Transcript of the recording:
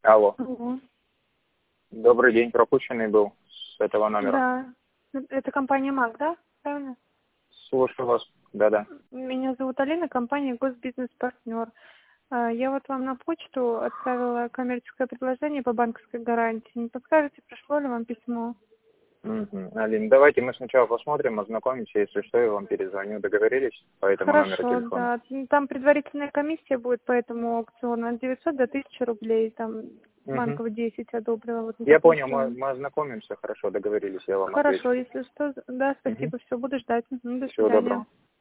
Алло. Алло. Добрый день, пропущенный был с этого номера. Да. Это компания МАК, да? Правильно? Слушаю вас. Да-да. Меня зовут Алина, компания Госбизнес-партнер. Я вот вам на почту отправила коммерческое предложение по банковской гарантии. Не подскажете, пришло ли вам письмо? Угу. Алин, давайте мы сначала посмотрим, ознакомимся, если что, я вам перезвоню. Договорились по этому номеру Хорошо, телефона? да. Там предварительная комиссия будет по этому аукциону от 900 до 1000 рублей. Там Угу. банково 10 одобрила. Вот на Я такую понял, сумму. мы ознакомимся, хорошо, договорились, я вам отвечу. Хорошо, если что, да, Угу. спасибо, все, буду ждать. До Всего свидания. доброго.